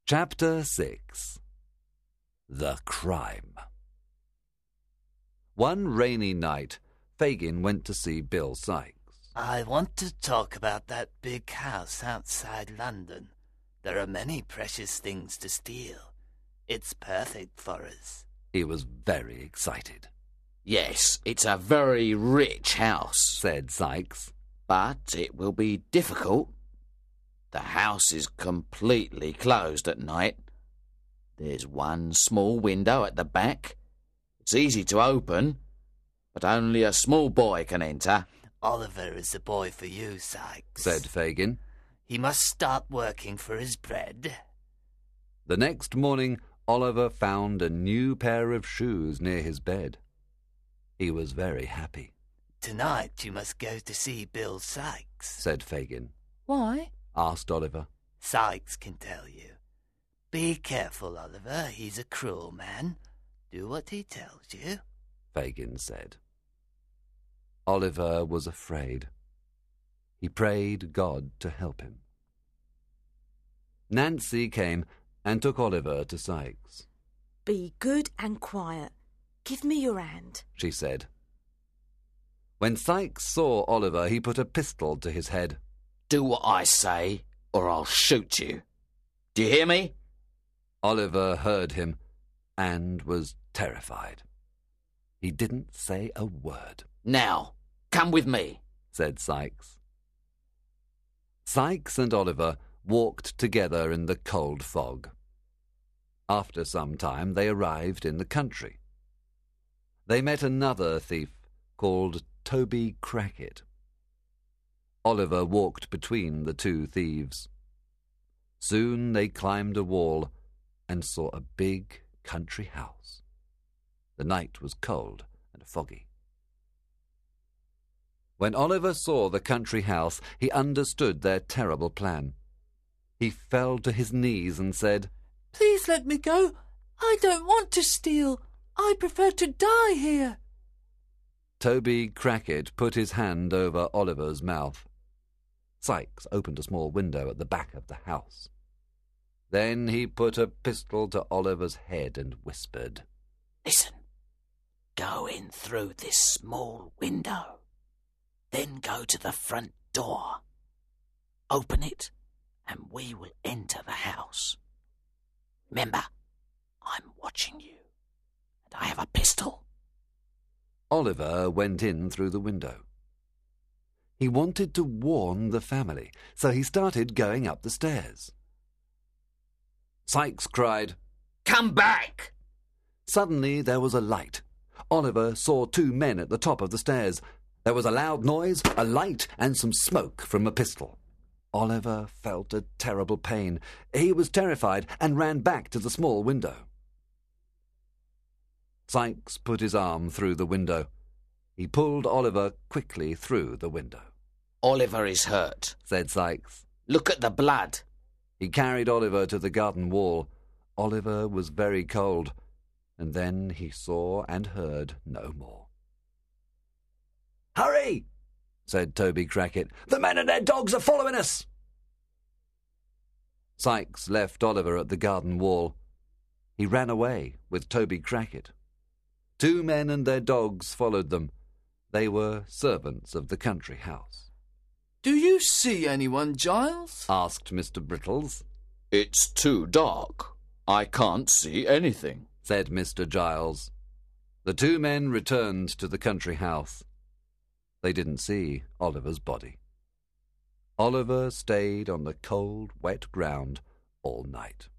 Chapter 6. The Crime. One rainy night, Fagin went to see Bill Sikes. I want to talk about that big house outside London. There are many precious things to steal. It's perfect for us. He was very excited. Yes, it's a very rich house, said Sikes. But it will be difficult. The house is completely closed at night. There's one small window at the back. It's easy to open, but only a small boy can enter. Oliver is the boy for you, Sikes, said Fagin. He must start working for his bread. The next morning, Oliver found a new pair of shoes near his bed. He was very happy. Tonight you must go to see Bill Sikes, said Fagin. Why? Asked Oliver. Sikes can tell you. Be careful, Oliver. He's a cruel man. Do what he tells you, Fagin said. Oliver was afraid. He prayed God to help him. Nancy came and took Oliver to Sikes. Be good and quiet. Give me your hand, she said. When Sikes saw Oliver, he put a pistol to his head. Do what I say, or I'll shoot you. Do you hear me? Oliver heard him and was terrified. He didn't say a word. Now, come with me, said Sikes. Sikes and Oliver walked together in the cold fog. After some time, they arrived in the country. They met another thief called Toby Crackit. Oliver walked between the two thieves. Soon they climbed a wall and saw a big country house. The night was cold and foggy. When Oliver saw the country house, he understood their terrible plan. He fell to his knees and said, Please let me go. I don't want to steal. I prefer to die here. Toby Crackit put his hand over Oliver's mouth. Sikes opened a small window at the back of the house. Then he put a pistol to Oliver's head and whispered, Listen, go in through this small window. Then go to the front door. Open it, and we will enter the house. Remember, I'm watching you, and I have a pistol. Oliver went in through the window. He wanted to warn the family, so he started going up the stairs. Sikes cried, Come back! Suddenly there was a light. Oliver saw two men at the top of the stairs. There was a loud noise, a light, and some smoke from a pistol. Oliver felt a terrible pain. He was terrified and ran back to the small window. Sikes put his arm through the window. He pulled Oliver quickly through the window. Oliver is hurt, said Sikes. Look at the blood. He carried Oliver to the garden wall. Oliver was very cold, and then he saw and heard no more. Hurry! said Toby Crackit. The men and their dogs are following us! Sikes left Oliver at the garden wall. He ran away with Toby Crackit. Two men and their dogs followed them. They were servants of the country house. Do you see anyone, Giles? Asked Mr. Brittles. It's too dark. I can't see anything, said Mr. Giles. The two men returned to the country house. They didn't see Oliver's body. Oliver stayed on the cold, wet ground all night.